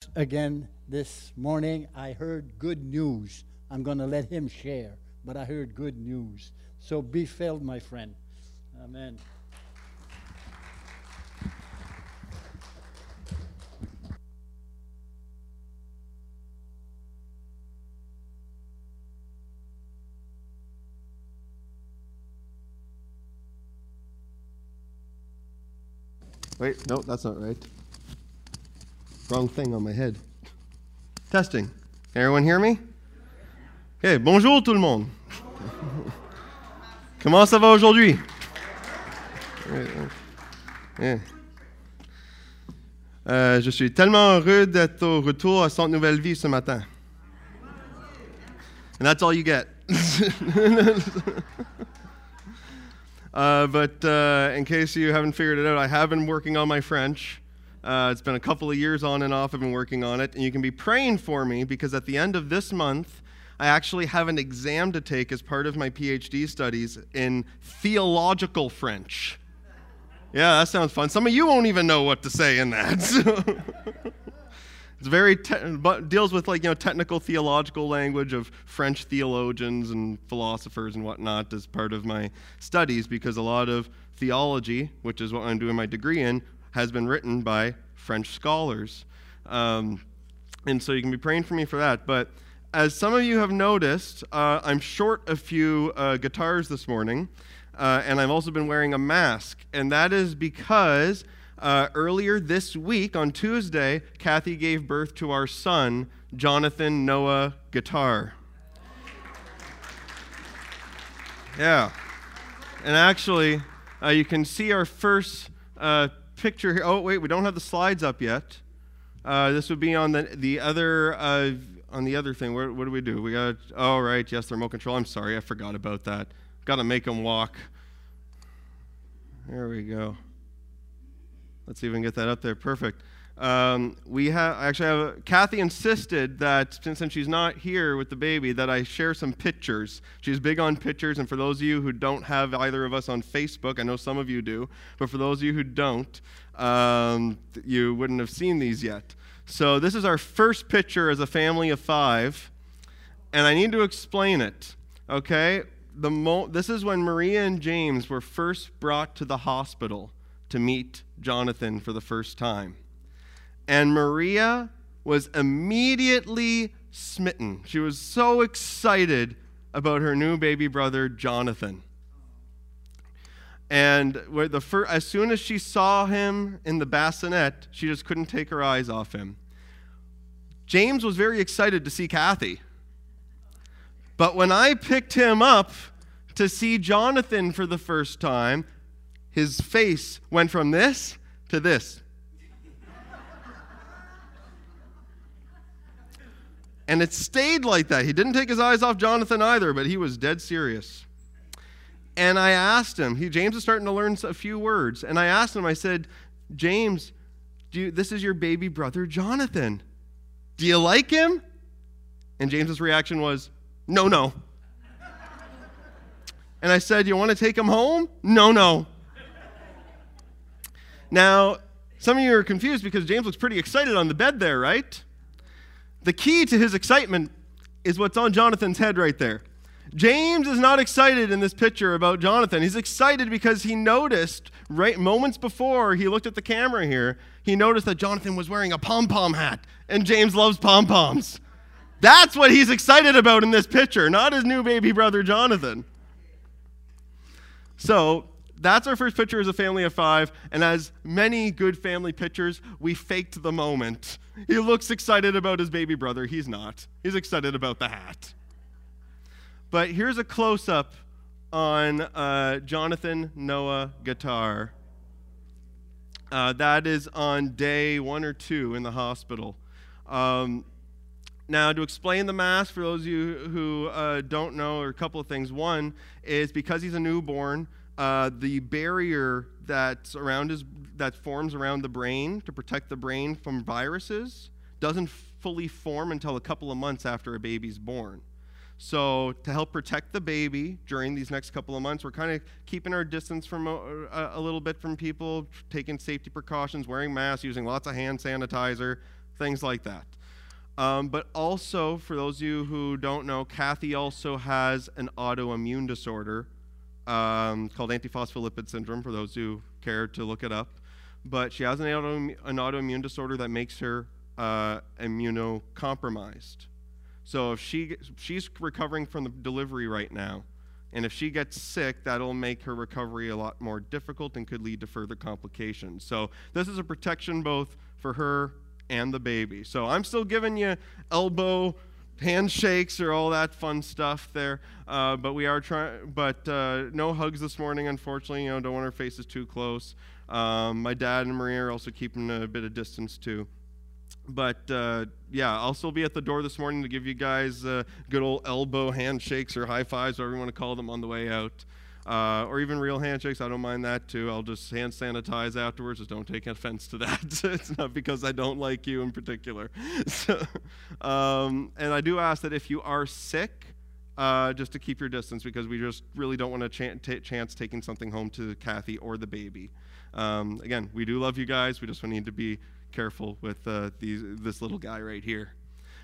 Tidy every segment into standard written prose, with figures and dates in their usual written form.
again this morning. I heard good news. I'm going to let him share, but I heard good news. So be filled, my friend. Amen. Wait, no, that's not right. Wrong thing on my head. Testing. Can everyone hear me? Okay, bonjour tout le monde. Comment ça va aujourd'hui? Je suis tellement heureux d'être au retour à Centre Nouvelle Vie ce matin. And that's all you get. But in case you haven't figured it out, I have been working on my French. It's been a couple of years on and off I've been working on it. And you can be praying for me because at the end of this month, I actually have an exam to take as part of my PhD studies in theological French. Yeah, that sounds fun. Some of you won't even know what to say in that. It's very deals with technical theological language of French theologians and philosophers and whatnot as part of my studies, because a lot of theology, which is what I'm doing my degree in, has been written by French scholars. And so you can be praying for me for that. But as some of you have noticed, I'm short a few guitars this morning, and I've also been wearing a mask. And that is because earlier this week, on Tuesday, Kathy gave birth to our son, Jonathan Noah Guitar. Yeah. And actually, you can see our first picture here. Oh, wait, we don't have the slides up yet. This would be on the other thing. What do we do? We got, oh, right, yes, the remote control. I'm sorry, I forgot about that. Got to make them walk. There we go. Let's see if we can get that up there. Perfect. Kathy insisted that since she's not here with the baby, that I share some pictures. She's big on pictures, and for those of you who don't have either of us on Facebook, I know some of you do, but for those of you who don't, you wouldn't have seen these yet. So this is our first picture as a family of 5, and I need to explain it, okay? This is when Maria and James were first brought to the hospital to meet Jonathan for the first time. And Maria was immediately smitten. She was so excited about her new baby brother, Jonathan. And as soon as she saw him in the bassinet, she just couldn't take her eyes off him. James was very excited to see Kathy. But when I picked him up to see Jonathan for the first time, his face went from this to this. And it stayed like that. He didn't take his eyes off Jonathan either, but he was dead serious. And I asked him, James is starting to learn a few words, and I asked him, I said, James, this is your baby brother, Jonathan. Do you like him? And James's reaction was, no. And I said, you want to take him home? No. Now, some of you are confused because James looks pretty excited on the bed there, right? The key to his excitement is what's on Jonathan's head right there. James is not excited in this picture about Jonathan. He's excited because he noticed, right moments before he looked at the camera here, he noticed that Jonathan was wearing a pom-pom hat, and James loves pom-poms. That's what he's excited about in this picture, not his new baby brother, Jonathan. So that's our first picture as a family of 5, and as many good family pictures, we faked the moment. He looks excited about his baby brother. He's not. He's excited about the hat. But here's a close-up on Jonathan Noah Guitar. That is on day 1 or 2 in the hospital. Now, to explain the mask, for those of you who don't know, a couple of things. One is because he's a newborn, the barrier that forms around the brain to protect the brain from viruses doesn't fully form until a couple of months after a baby's born. So to help protect the baby during these next couple of months, we're kind of keeping our distance from a little bit from people, taking safety precautions, wearing masks, using lots of hand sanitizer, things like that. But also, for those of you who don't know, Kathy also has an autoimmune disorder called antiphospholipid syndrome, for those who care to look it up. But she has an autoimmune disorder that makes her immunocompromised. So if she's recovering from the delivery right now, and if she gets sick, that'll make her recovery a lot more difficult and could lead to further complications. So this is a protection both for her and the baby. So I'm still giving you elbow handshakes or all that fun stuff there, but we are trying. But no hugs this morning, unfortunately. Don't want our faces too close. My dad and Maria are also keeping a bit of distance too. But yeah, I'll still be at the door this morning to give you guys good old elbow handshakes or high fives, whatever you want to call them, on the way out. Or even real handshakes. I don't mind that too. I'll just hand sanitize afterwards. Just don't take offense to that. It's not because I don't like you in particular. So, and I do ask that if you are sick, just to keep your distance, because we just really don't want to chance taking something home to Kathy or the baby. Again, we do love you guys. We just need to be careful with this little guy right here.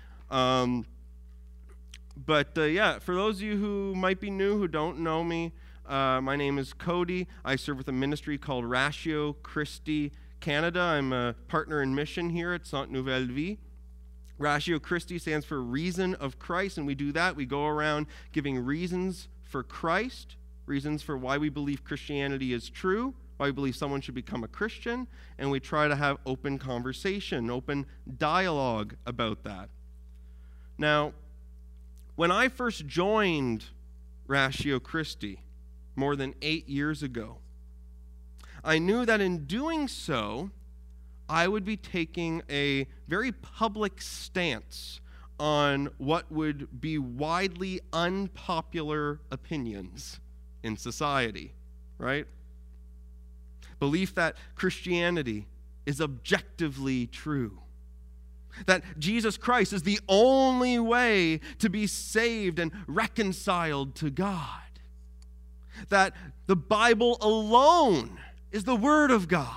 But yeah, for those of you who might be new, who don't know me, my name is Cody. I serve with a ministry called Ratio Christi Canada. I'm a partner in mission here at Sainte Nouvelle Vie. Ratio Christi stands for Reason of Christ, and we do that. We go around giving reasons for Christ, reasons for why we believe Christianity is true, why we believe someone should become a Christian, and we try to have open conversation, open dialogue about that. Now, when I first joined Ratio Christi more than 8 years ago, I knew that in doing so, I would be taking a very public stance on what would be widely unpopular opinions in society, right? Belief that Christianity is objectively true, that Jesus Christ is the only way to be saved and reconciled to God, that the Bible alone is the Word of God,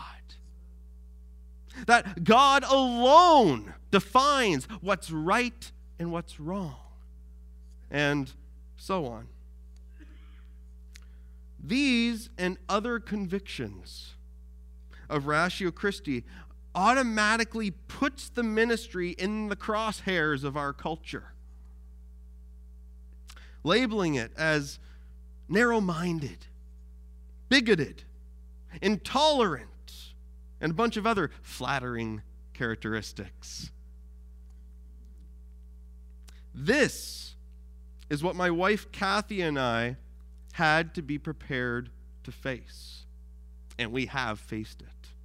that God alone defines what's right and what's wrong, and so on. These and other convictions of Ratio Christi automatically puts the ministry in the crosshairs of our culture, labeling it as narrow-minded, bigoted, intolerant, and a bunch of other flattering characteristics. This is what my wife Kathy and I had to be prepared to face, and we have faced it.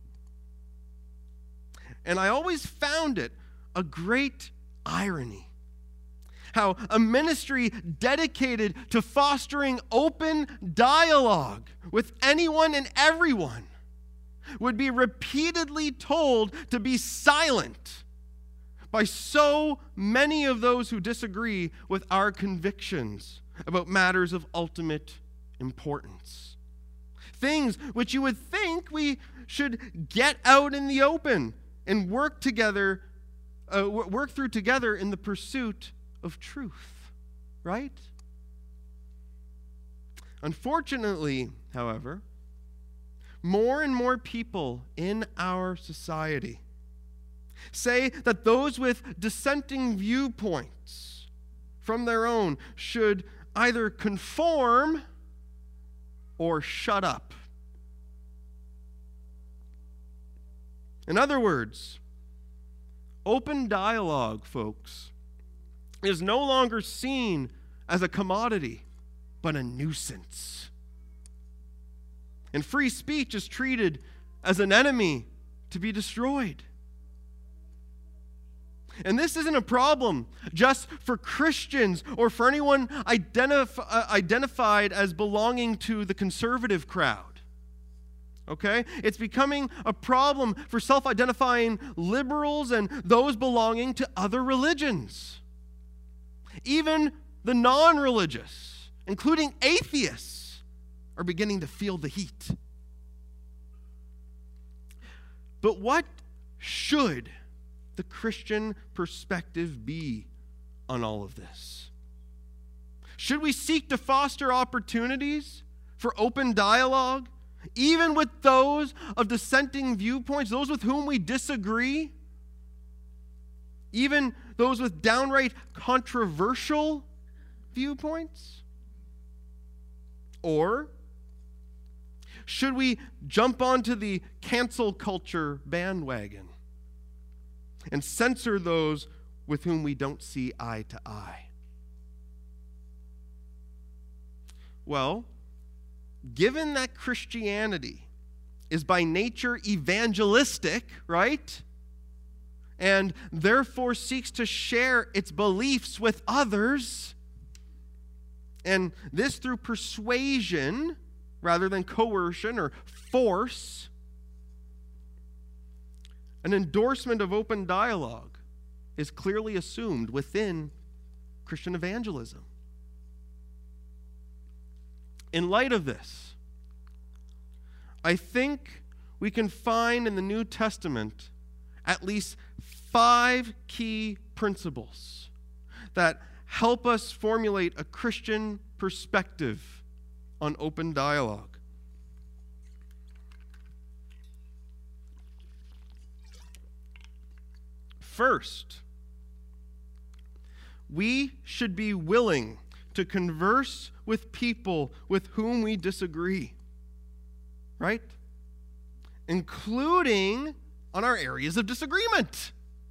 And I always found it a great irony how a ministry dedicated to fostering open dialogue with anyone and everyone would be repeatedly told to be silent by so many of those who disagree with our convictions about matters of ultimate importance. Things which you would think we should get out in the open and work through together in the pursuit of truth, right? Unfortunately, however, more and more people in our society say that those with dissenting viewpoints from their own should either conform or shut up. In other words, open dialogue, folks, is no longer seen as a commodity, but a nuisance. And free speech is treated as an enemy to be destroyed. And this isn't a problem just for Christians or for anyone identified as belonging to the conservative crowd. Okay? It's becoming a problem for self-identifying liberals and those belonging to other religions. Even the non-religious, including atheists, are beginning to feel the heat. But what should the Christian perspective be on all of this? Should we seek to foster opportunities for open dialogue, even with those of dissenting viewpoints, those with whom we disagree, even those with downright controversial viewpoints? Or should we jump onto the cancel culture bandwagon and censor those with whom we don't see eye to eye? Well, given that Christianity is by nature evangelistic, right? And therefore seeks to share its beliefs with others, and this through persuasion rather than coercion or force, an endorsement of open dialogue is clearly assumed within Christian evangelism. In light of this, I think we can find in the New Testament at least 5 key principles that help us formulate a Christian perspective on open dialogue. First, we should be willing to converse with people with whom we disagree, right? Including on our areas of disagreement.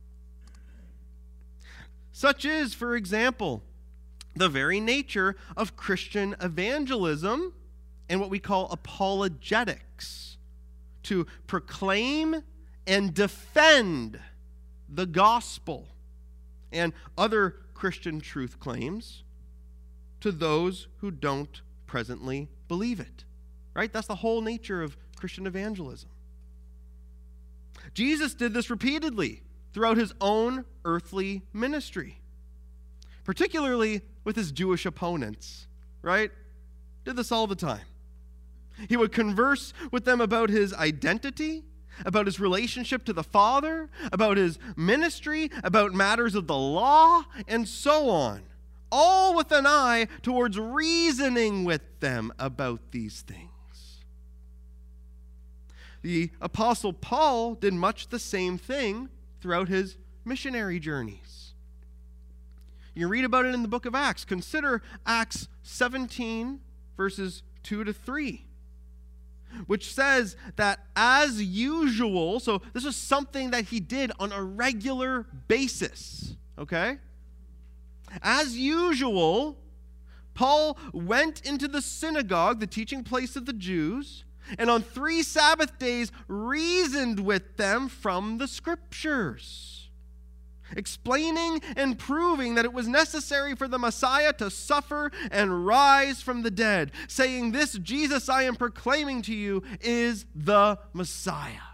Such is, for example, the very nature of Christian evangelism and what we call apologetics, to proclaim and defend the gospel and other Christian truth claims to those who don't presently believe it. Right? That's the whole nature of Christian evangelism. Jesus did this repeatedly throughout his own earthly ministry, particularly with his Jewish opponents, right? Did this all the time. He would converse with them about his identity, about his relationship to the Father, about his ministry, about matters of the law, and so on, all with an eye towards reasoning with them about these things. The Apostle Paul did much the same thing throughout his missionary journeys. You can read about it in the book of Acts. Consider Acts 17, verses 2 to 3, which says that as usual, so this was something that he did on a regular basis, okay? As usual, Paul went into the synagogue, the teaching place of the Jews, and on 3 Sabbath days reasoned with them from the Scriptures, explaining and proving that it was necessary for the Messiah to suffer and rise from the dead, saying, "This Jesus I am proclaiming to you is the Messiah."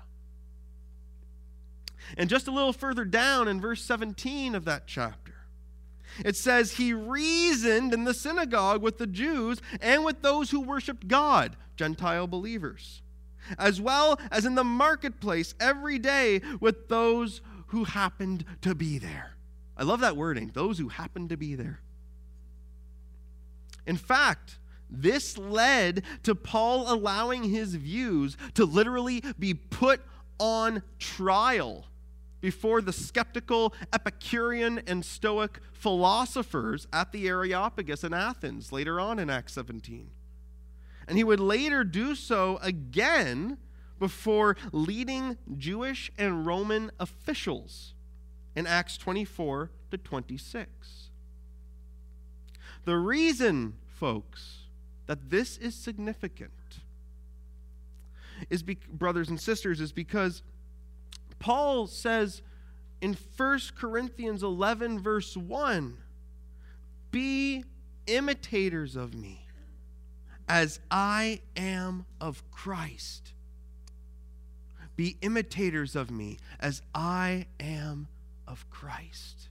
And just a little further down in verse 17 of that chapter, it says, "He reasoned in the synagogue with the Jews and with those who worshiped God," Gentile believers, "as well as in the marketplace every day with those who happened to be there." I love that wording, those who happened to be there. In fact, this led to Paul allowing his views to literally be put on trial before the skeptical Epicurean and Stoic philosophers at the Areopagus in Athens later on in Acts 17. And he would later do so again before leading Jewish and Roman officials in Acts 24 to 26. The reason, folks, that this is significant is, brothers and sisters, is because Paul says in 1 Corinthians 11, verse 1, "Be imitators of me, as I am of Christ." Be imitators of me, as I am of Christ.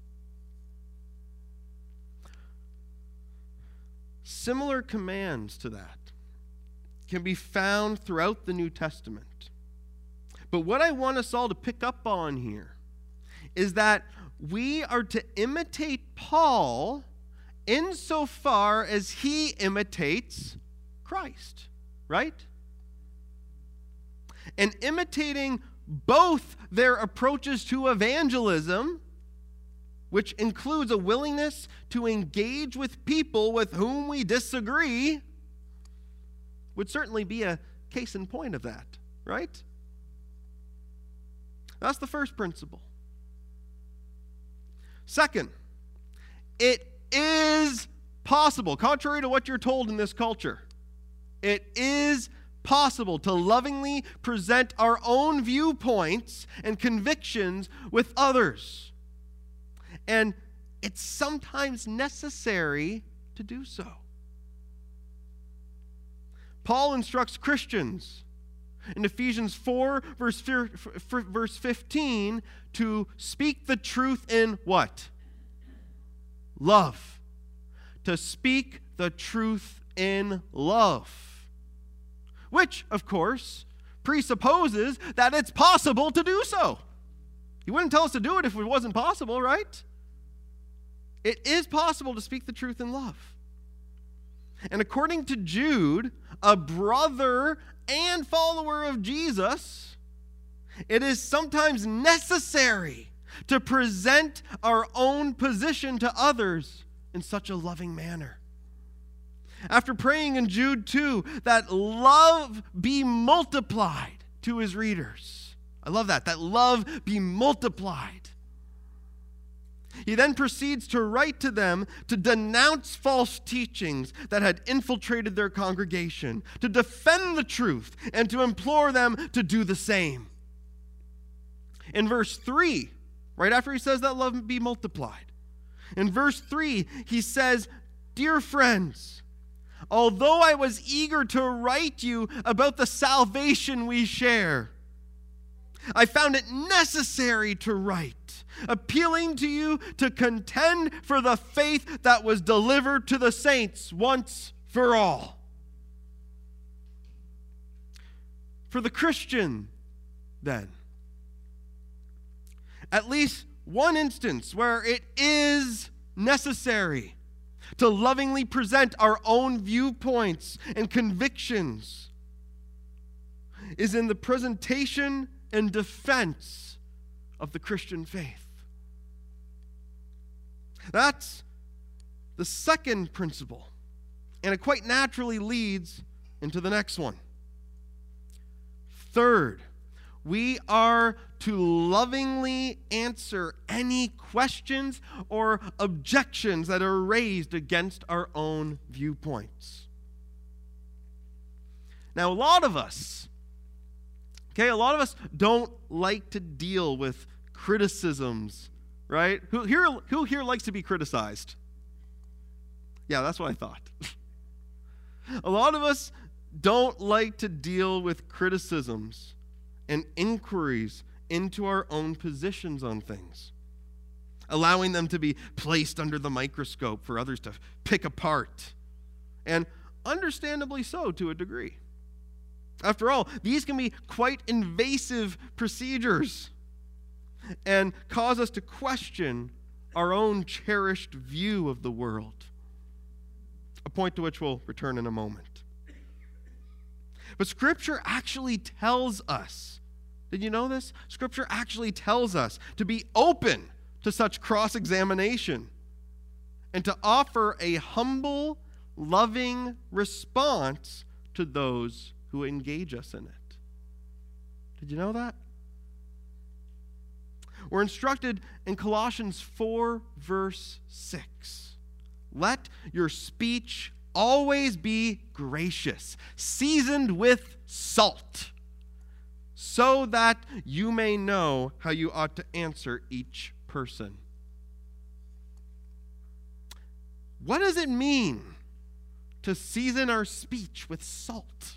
Similar commands to that can be found throughout the New Testament. But what I want us all to pick up on here is that we are to imitate Paul insofar as he imitates Christ, right? And imitating both their approaches to evangelism, which includes a willingness to engage with people with whom we disagree, would certainly be a case in point of that, right? That's the first principle. Second, it is possible, contrary to what you're told in this culture, it is possible to lovingly present our own viewpoints and convictions with others. And it's sometimes necessary to do so. Paul instructs Christians in Ephesians 4, verse 15, to speak the truth in what? Love. To speak the truth in love. Which, of course, presupposes that it's possible to do so. He wouldn't tell us to do it if it wasn't possible, right? It is possible to speak the truth in love. And according to Jude, a brother and follower of Jesus, it is sometimes necessary to present our own position to others in such a loving manner. After praying in Jude 2 that love be multiplied to his readers. I love that love be multiplied. He then proceeds to write to them to denounce false teachings that had infiltrated their congregation, to defend the truth, and to implore them to do the same. In verse 3, right after he says that love be multiplied, in verse 3, he says, "Dear friends, although I was eager to write you about the salvation we share, I found it necessary to write, appealing to you to contend for the faith that was delivered to the saints once for all." For the Christian, then, at least one instance where it is necessary to lovingly present our own viewpoints and convictions is in the presentation and defense of the Christian faith. That's the second principle, and it quite naturally leads into the next one. Third, we are to lovingly answer any questions or objections that are raised against our own viewpoints. Now, a lot of us don't like to deal with criticisms, right? Who here likes to be criticized? Yeah, that's what I thought. A lot of us don't like to deal with criticisms and inquiries into our own positions on things, allowing them to be placed under the microscope for others to pick apart, and understandably so to a degree. After all, these can be quite invasive procedures and cause us to question our own cherished view of the world, a point to which we'll return in a moment. But Scripture actually tells us, did you know this? Scripture actually tells us to be open to such cross-examination and to offer a humble, loving response to those who engage us in it. Did you know that? We're instructed in Colossians 4, verse 6. Let your speech always be gracious, seasoned with salt, so that you may know how you ought to answer each person. What does it mean to season our speech with salt?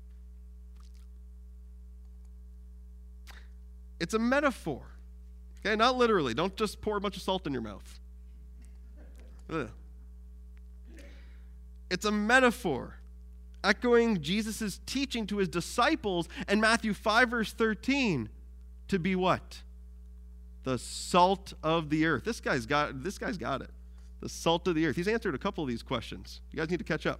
It's a metaphor. Okay, not literally. Don't just pour a bunch of salt in your mouth. Ugh. It's a metaphor, echoing Jesus' teaching to his disciples in Matthew 5, verse 13, to be what? the salt of the earth. This guy's got it. The salt of the earth. He's answered a couple of these questions. You guys need to catch up.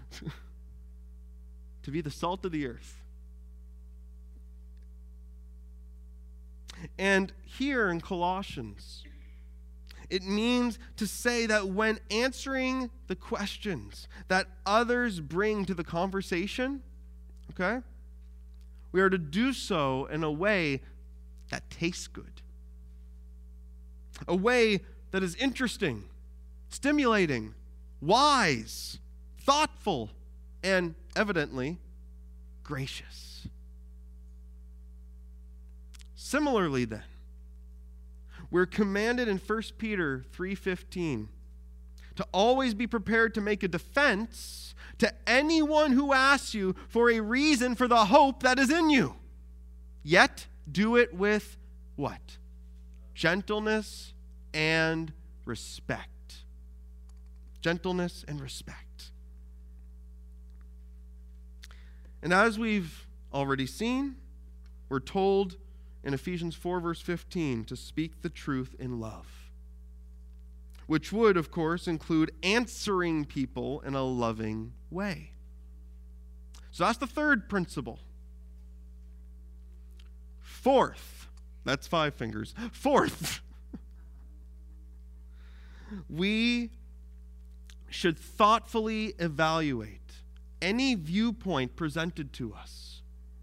To be the salt of the earth. And here in Colossians, it means to say that when answering the questions that others bring to the conversation, okay, we are to do so in a way that tastes good. A way that is interesting, stimulating, wise, thoughtful, and evidently gracious. Similarly then, we're commanded in 1 Peter 3:15 to always be prepared to make a defense to anyone who asks you for a reason for the hope that is in you. Yet do it with what? Gentleness and respect. Gentleness and respect. And as we've already seen, we're told in Ephesians 4, verse 15, to speak the truth in love, which would, of course, include answering people in a loving way. So that's the third principle. Fourth, that's 5 fingers. Fourth, we should thoughtfully evaluate any viewpoint presented to us.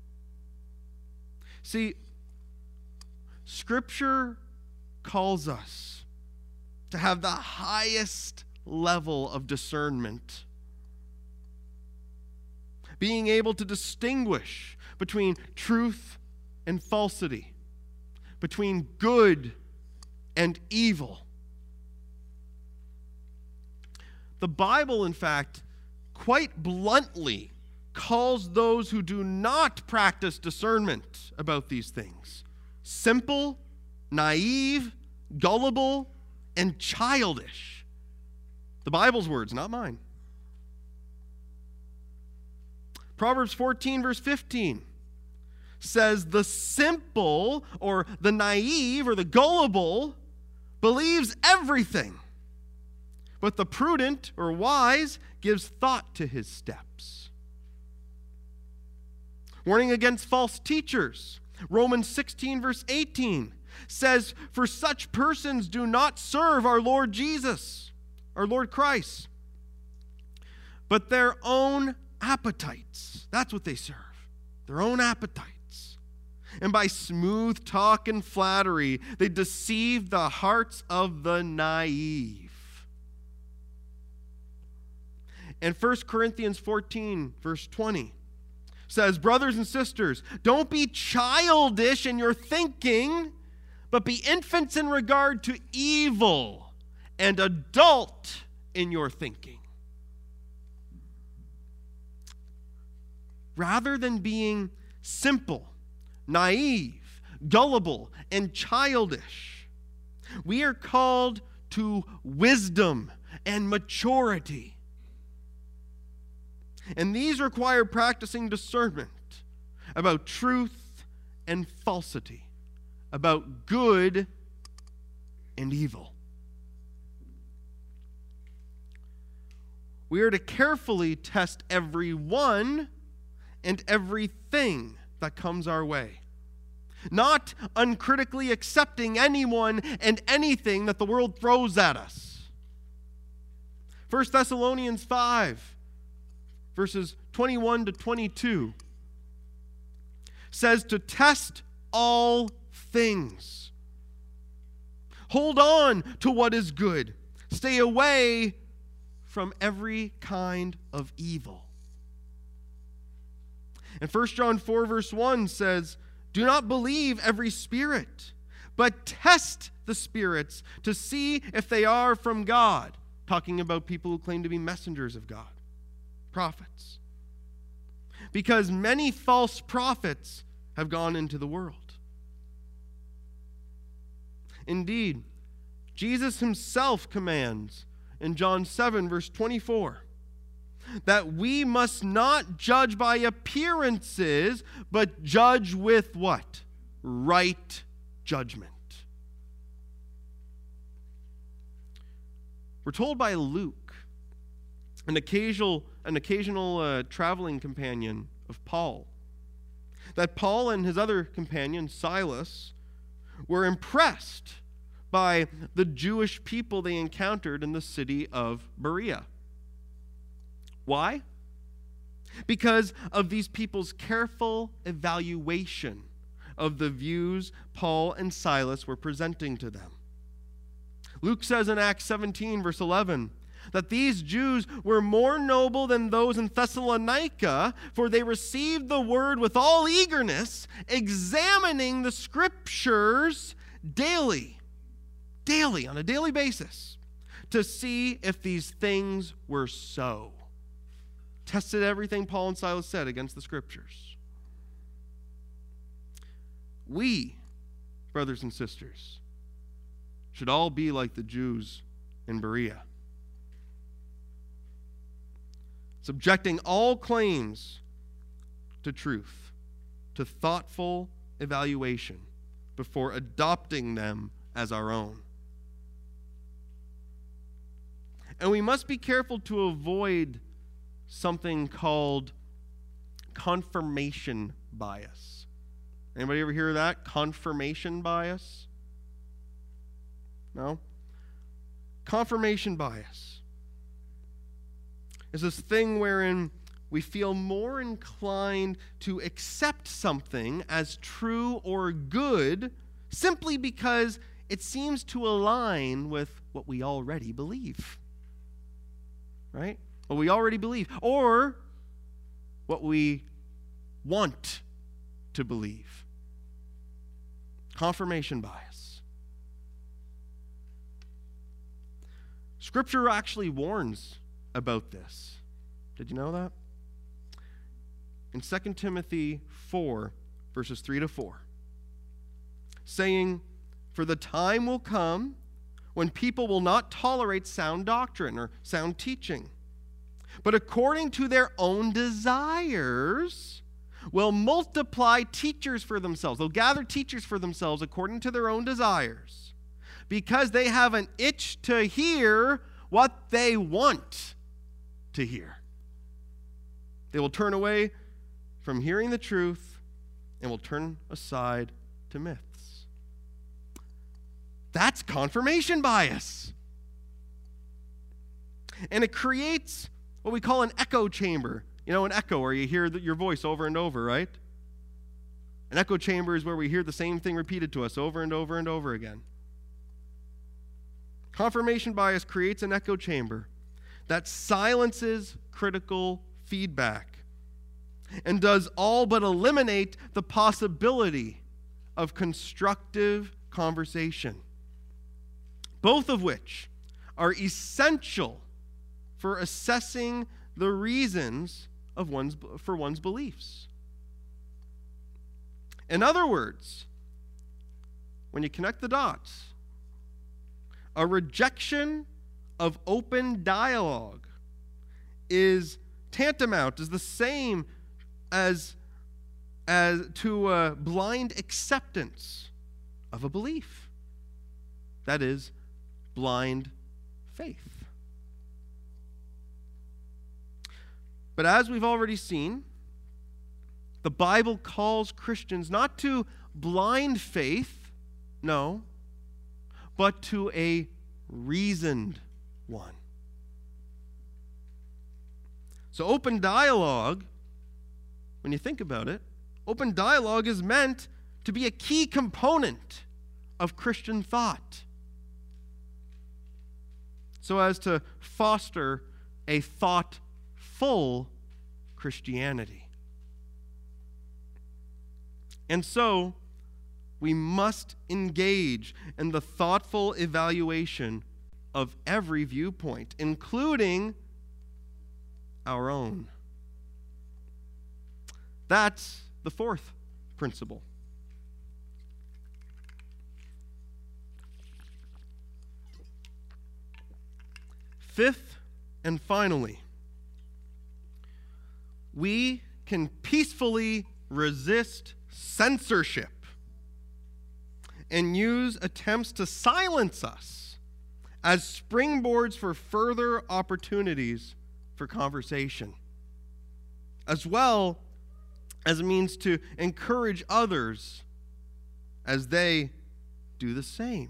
See, Scripture calls us to have the highest level of discernment, being able to distinguish between truth and falsity, between good and evil. The Bible, in fact, quite bluntly calls those who do not practice discernment about these things simple, naive, gullible, and childish. The Bible's words, not mine. Proverbs 14, verse 15 says, the simple, or the naive, or the gullible, believes everything, but the prudent, or wise, gives thought to his steps. Warning against false teachers. Romans 16, verse 18 says, for such persons do not serve our Lord Jesus, our Lord Christ, but their own appetites. That's what they serve, their own appetites. And by smooth talk and flattery, they deceive the hearts of the naive. And 1 Corinthians 14, verse 20 says, brothers and sisters, don't be childish in your thinking, but be infants in regard to evil, and adult in your thinking. Rather than being simple, naive, gullible, and childish, we are called to wisdom and maturity. And these require practicing discernment about truth and falsity, about good and evil. We are to carefully test everyone and everything that comes our way, not uncritically accepting anyone and anything that the world throws at us. 1 Thessalonians 5, verses 21 to 22 says to test all things. Hold on to what is good. Stay away from every kind of evil. And 1 John 4, verse 1 says, do not believe every spirit, but test the spirits to see if they are from God. Talking about people who claim to be messengers of God. Prophets. Because many false prophets have gone into the world. Indeed, Jesus himself commands in John 7, verse 24, that we must not judge by appearances, but judge with what? Right judgment. We're told by Luke, an occasional traveling companion of Paul, that Paul and his other companion, Silas, were impressed by the Jewish people they encountered in the city of Berea. Why? Because of these people's careful evaluation of the views Paul and Silas were presenting to them. Luke says in Acts 17, verse 11, that these Jews were more noble than those in Thessalonica, for they received the word with all eagerness, examining the scriptures daily, on a daily basis, to see if these things were so. Tested everything Paul and Silas said against the scriptures. We, brothers and sisters, should all be like the Jews in Berea, subjecting all claims to truth to thoughtful evaluation before adopting them as our own. And we must be careful to avoid something called confirmation bias. Anybody ever hear of that? Confirmation bias? No? Confirmation bias is this thing wherein we feel more inclined to accept something as true or good simply because it seems to align with what we already believe. Right? What we already believe. Or what we want to believe. Confirmation bias. Scripture actually warns about this. Did you know that? In 2 Timothy 4, verses 3 to 4, saying, "For the time will come when people will not tolerate sound doctrine or sound teaching, but according to their own desires will multiply teachers for themselves." They'll gather teachers for themselves according to their own desires, because they have an itch to hear what they want to hear. They will turn away from hearing the truth and will turn aside to myths. That's confirmation bias. And it creates what we call an echo chamber. You know, an echo where you hear your voice over and over, right? An echo chamber is where we hear the same thing repeated to us over and over and over again. Confirmation bias creates an echo chamber that silences critical feedback and does all but eliminate the possibility of constructive conversation, both of which are essential for assessing the reasons for one's beliefs. In other words, when you connect the dots, a rejection of open dialogue is tantamount, is the same as to a blind acceptance of a belief. That is, blind faith. But as we've already seen, the Bible calls Christians not to blind faith, no, but to a reasoned one. So open dialogue, when you think about it, open dialogue is meant to be a key component of Christian thought, so as to foster a thoughtful Christianity. And so, we must engage in the thoughtful evaluation of every viewpoint, including our own. That's the fourth principle. Fifth and finally, we can peacefully resist censorship and use attempts to silence us as springboards for further opportunities for conversation, as well as a means to encourage others as they do the same.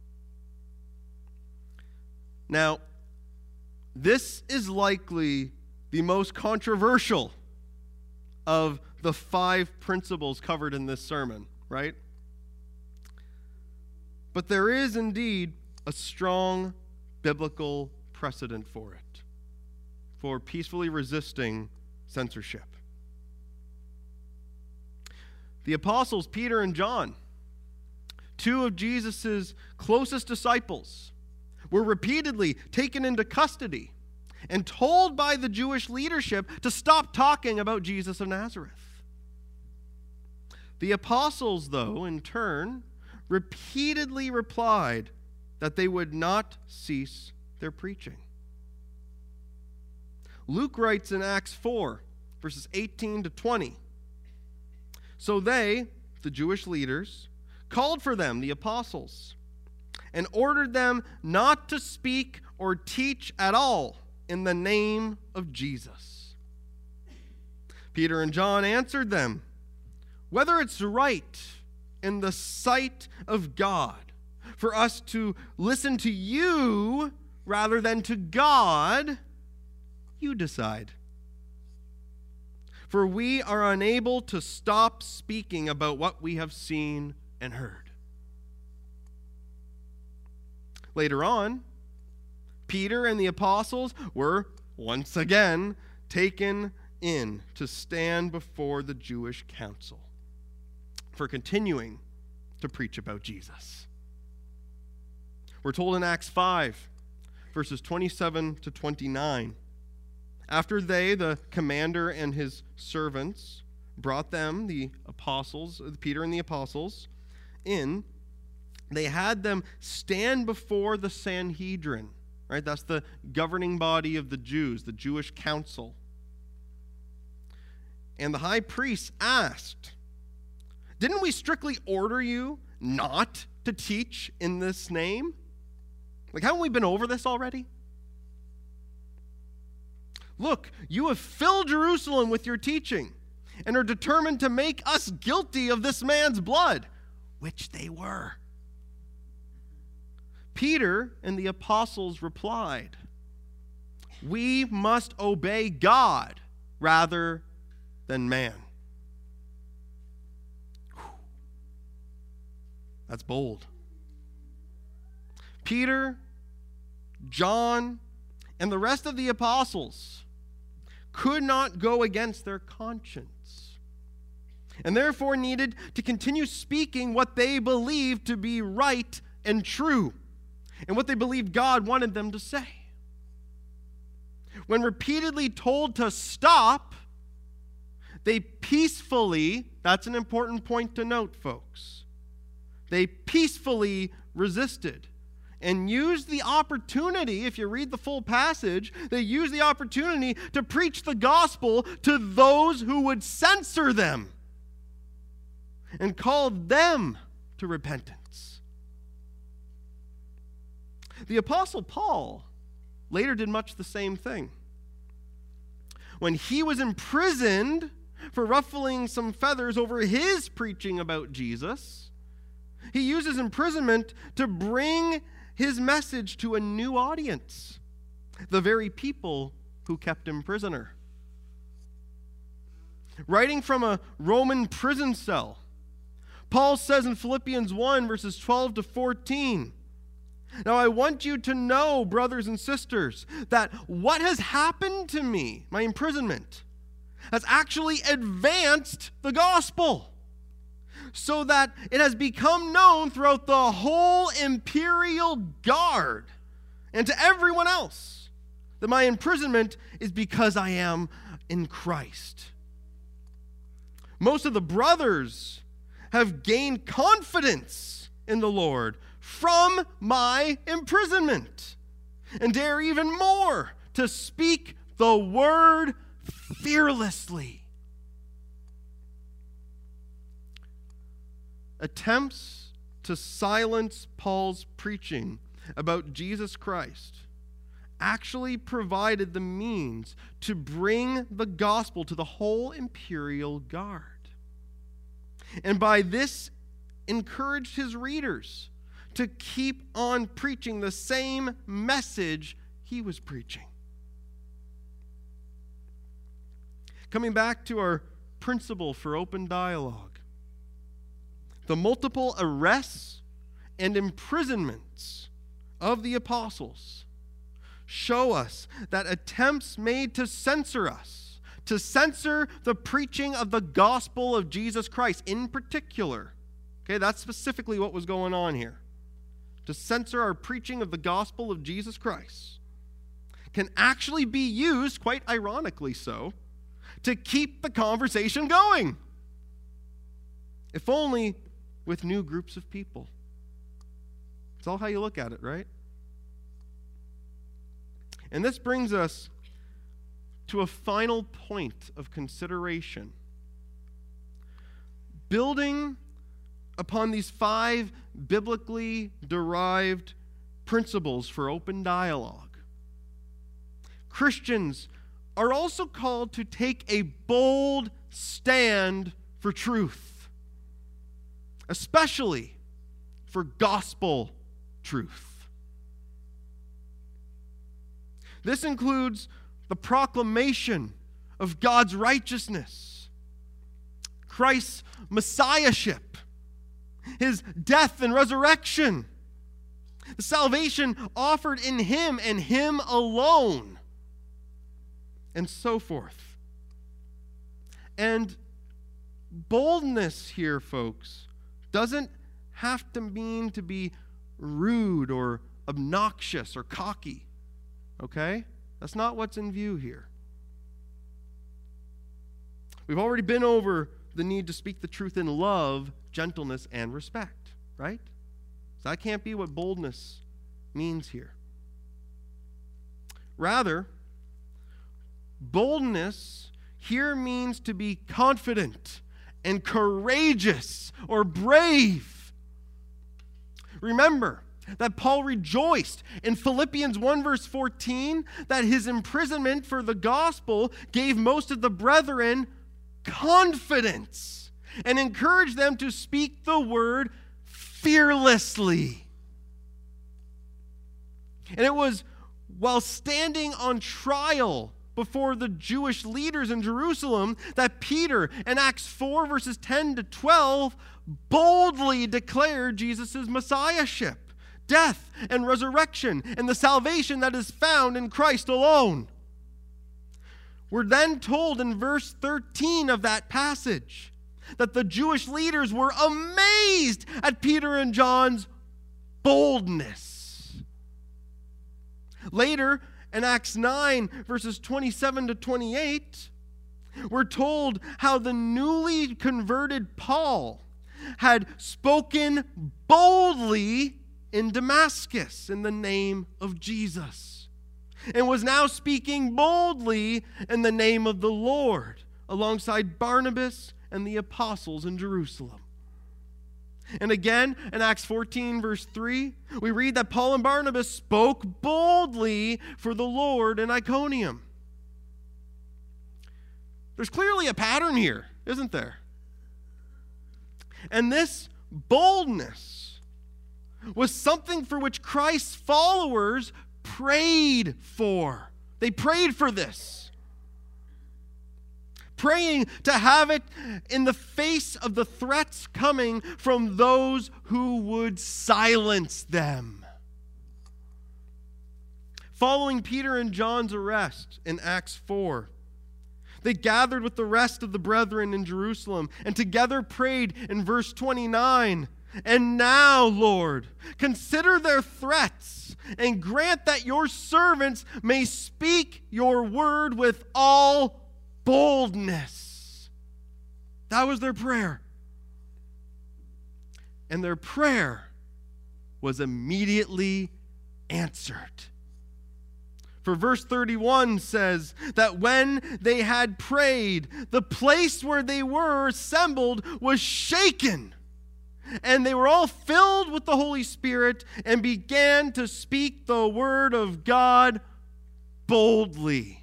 Now, this is likely the most controversial of the 5 principles covered in this sermon, right? But there is indeed a strong biblical precedent for it, for peacefully resisting censorship. The apostles Peter and John, 2 of Jesus' closest disciples, were repeatedly taken into custody and told by the Jewish leadership to stop talking about Jesus of Nazareth. The apostles, though, in turn, repeatedly replied that they would not cease their preaching. Luke writes in Acts 4, verses 18 to 20, "So they, the Jewish leaders, called for them, the apostles, and ordered them not to speak or teach at all in the name of Jesus. Peter and John answered them, 'Whether it's right in the sight of God for us to listen to you rather than to God, you decide. For we are unable to stop speaking about what we have seen and heard.'" Later on, Peter and the apostles were once again taken in to stand before the Jewish council for continuing to preach about Jesus. We're told in Acts 5, verses 27 to 29, after they, the commander and his servants, brought them, the apostles, Peter and the apostles, in, they had them stand before the Sanhedrin, right? That's the governing body of the Jews, the Jewish council. And the high priest asked, "Didn't we strictly order you not to teach in this name? Like, haven't we been over this already? Look, you have filled Jerusalem with your teaching and are determined to make us guilty of this man's blood," which they were. Peter and the apostles replied, "We must obey God rather than man." That's bold. Peter, John, and the rest of the apostles could not go against their conscience, and therefore needed to continue speaking what they believed to be right and true, and what they believed God wanted them to say. When repeatedly told to stop, they peacefully, that's an important point to note, folks, they peacefully resisted and used the opportunity, if you read the full passage, they used the opportunity to preach the gospel to those who would censor them and call them to repentance. The Apostle Paul later did much the same thing. When he was imprisoned for ruffling some feathers over his preaching about Jesus, he used his imprisonment to bring his message to a new audience, the very people who kept him prisoner. Writing from a Roman prison cell, Paul says in Philippians 1, verses 12 to 14, "Now I want you to know, brothers and sisters, that what has happened to me, my imprisonment, has actually advanced the gospel, so that it has become known throughout the whole imperial guard and to everyone else that my imprisonment is because I am in Christ. Most of the brothers have gained confidence in the Lord from my imprisonment, and dare even more to speak the word fearlessly." Attempts to silence Paul's preaching about Jesus Christ actually provided the means to bring the gospel to the whole imperial guard. And by this encouraged his readers to keep on preaching the same message he was preaching. Coming back to our principle for open dialogue, the multiple arrests and imprisonments of the apostles show us that attempts made to censor us, to censor the preaching of the gospel of Jesus Christ in particular, okay, that's specifically what was going on here, to censor our preaching of the gospel of Jesus Christ, can actually be used, quite ironically so, to keep the conversation going, if only with new groups of people. It's all how you look at it, right? And this brings us to a final point of consideration. Building upon these 5 biblically derived principles for open dialogue, Christians are also called to take a bold stand for truth, especially for gospel truth. This includes the proclamation of God's righteousness, Christ's messiahship, his death and resurrection, the salvation offered in him and him alone, and so forth. And boldness here, folks, doesn't have to mean to be rude or obnoxious or cocky. Okay? That's not what's in view here. We've already been over the need to speak the truth in love, gentleness, and respect, right? So that can't be what boldness means here. Rather, boldness here means to be confident and courageous or brave. Remember that Paul rejoiced in Philippians 1 verse 14 that his imprisonment for the gospel gave most of the brethren confidence and encouraged them to speak the word fearlessly. And it was while standing on trial before the Jewish leaders in Jerusalem that Peter, in Acts 4 verses 10 to 12, boldly declared Jesus' messiahship, death and resurrection, and the salvation that is found in Christ alone. We're then told in verse 13 of that passage that the Jewish leaders were amazed at Peter and John's boldness. Later, in Acts 9, verses 27 to 28, we're told how the newly converted Paul had spoken boldly in Damascus in the name of Jesus, and was now speaking boldly in the name of the Lord alongside Barnabas and the apostles in Jerusalem. And again, in Acts 14, verse 3, we read that Paul and Barnabas spoke boldly for the Lord in Iconium. There's clearly a pattern here, isn't there? And this boldness was something for which Christ's followers prayed for. They prayed for this, praying to have it in the face of the threats coming from those who would silence them. Following Peter and John's arrest in Acts 4, they gathered with the rest of the brethren in Jerusalem and together prayed in verse 29, "And now, Lord, consider their threats and grant that your servants may speak your word with all boldness." That was their prayer. And their prayer was immediately answered. For verse 31 says that when they had prayed, the place where they were assembled was shaken, and they were all filled with the Holy Spirit and began to speak the word of God boldly.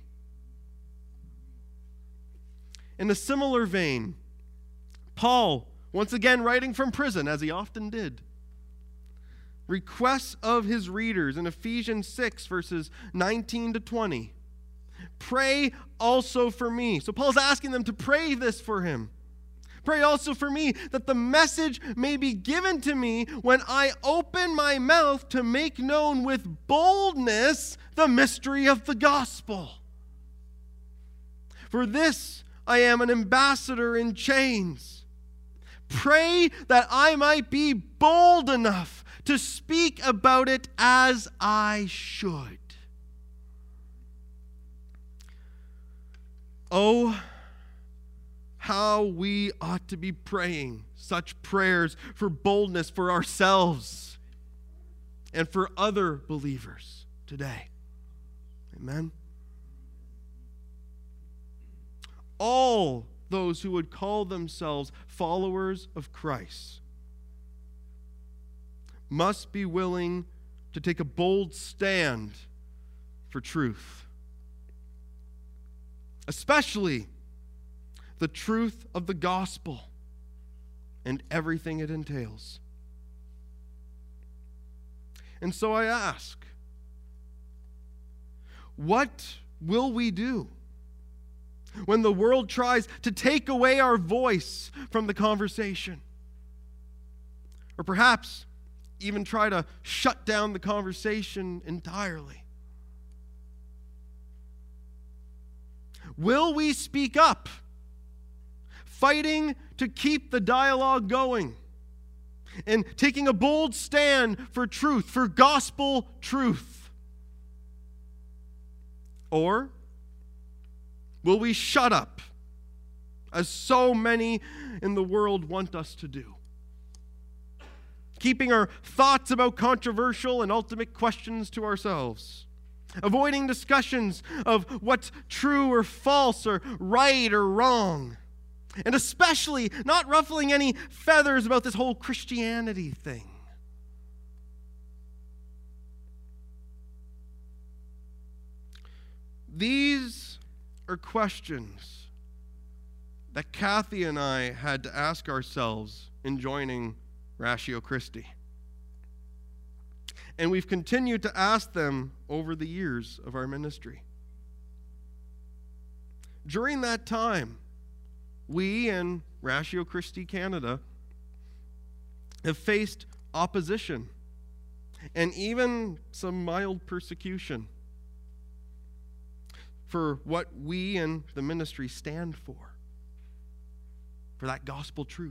In a similar vein, Paul, once again writing from prison, as he often did, requests of his readers in Ephesians 6, verses 19 to 20. Pray also for me. So Paul's asking them to pray this for him. Pray also for me that the message may be given to me when I open my mouth to make known with boldness the mystery of the gospel. For this I am an ambassador in chains. Pray that I might be bold enough to speak about it as I should. Oh, how we ought to be praying such prayers for boldness for ourselves and for other believers today. Amen. All those who would call themselves followers of Christ must be willing to take a bold stand for truth, especially the truth of the gospel and everything it entails. And so I ask, what will we do when the world tries to take away our voice from the conversation? Or perhaps even try to shut down the conversation entirely? Will we speak up, fighting to keep the dialogue going, and taking a bold stand for truth, for gospel truth? Or will we shut up, as so many in the world want us to do, keeping our thoughts about controversial and ultimate questions to ourselves, avoiding discussions of what's true or false or right or wrong, and especially not ruffling any feathers about this whole Christianity thing? These are questions that Kathy and I had to ask ourselves in joining Ratio Christi. And we've continued to ask them over the years of our ministry. During that time, we and Ratio Christi Canada have faced opposition and even some mild persecution for what we and the ministry stand for that gospel truth.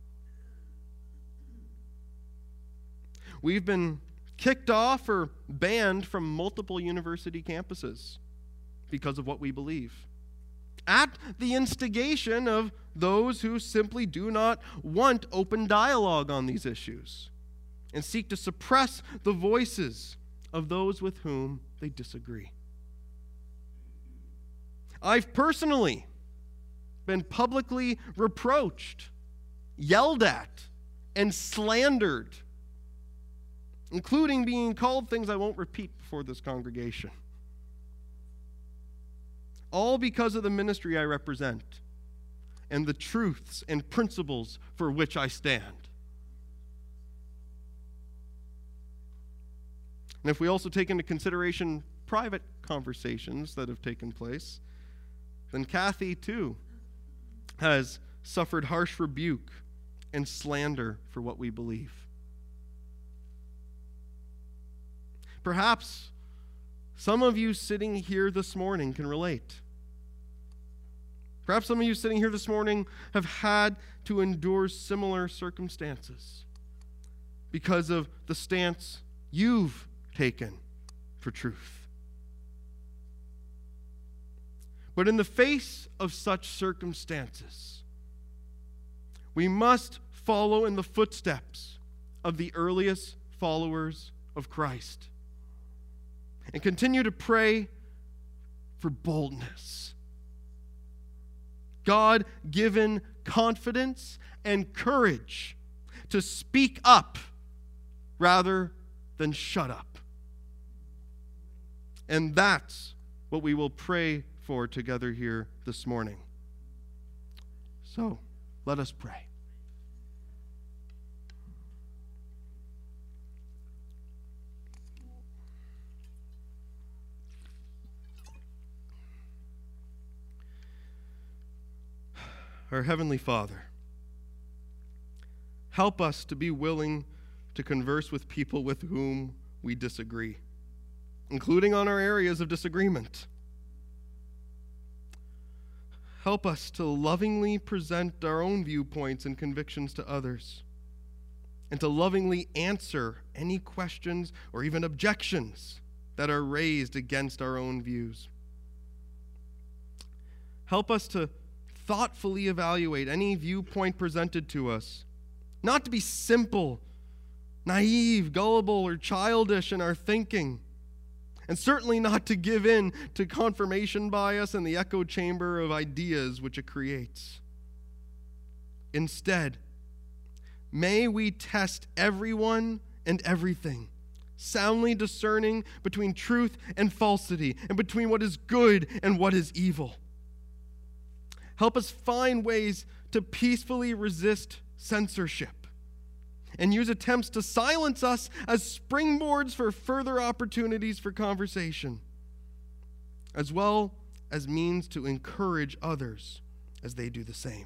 We've been kicked off or banned from multiple university campuses because of what we believe, at the instigation of those who simply do not want open dialogue on these issues and seek to suppress the voices of those with whom they disagree. I've personally been publicly reproached, yelled at, and slandered, including being called things I won't repeat before this congregation. All because of the ministry I represent and the truths and principles for which I stand. And if we also take into consideration private conversations that have taken place, then Kathy, too, has suffered harsh rebuke and slander for what we believe. Perhaps some of you sitting here this morning can relate. Perhaps some of you sitting here this morning have had to endure similar circumstances because of the stance you've taken for truth. But in the face of such circumstances, we must follow in the footsteps of the earliest followers of Christ and continue to pray for boldness, God-given confidence and courage to speak up rather than shut up. And that's what we will pray for together here this morning. So, let us pray. Our Heavenly Father, help us to be willing to converse with people with whom we disagree, including on our areas of disagreement. Help us to lovingly present our own viewpoints and convictions to others, and to lovingly answer any questions or even objections that are raised against our own views. Help us to thoughtfully evaluate any viewpoint presented to us, not to be simple, naive, gullible, or childish in our thinking, and certainly not to give in to confirmation bias and the echo chamber of ideas which it creates. Instead, may we test everyone and everything, soundly discerning between truth and falsity, and between what is good and what is evil. Help us find ways to peacefully resist censorship and use attempts to silence us as springboards for further opportunities for conversation, as well as means to encourage others as they do the same.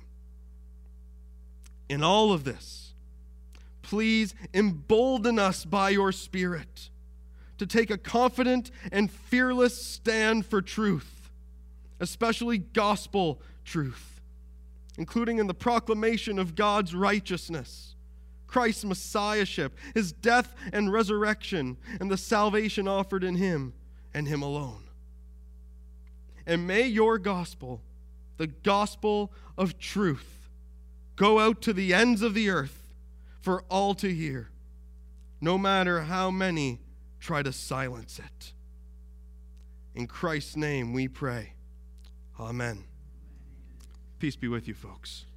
In all of this, please embolden us by your Spirit to take a confident and fearless stand for truth, especially gospel truth, including in the proclamation of God's righteousness, Christ's messiahship, his death and resurrection, and the salvation offered in him and him alone. And may your gospel, the gospel of truth, go out to the ends of the earth for all to hear, no matter how many try to silence it. In Christ's name we pray. Amen. Peace be with you, folks.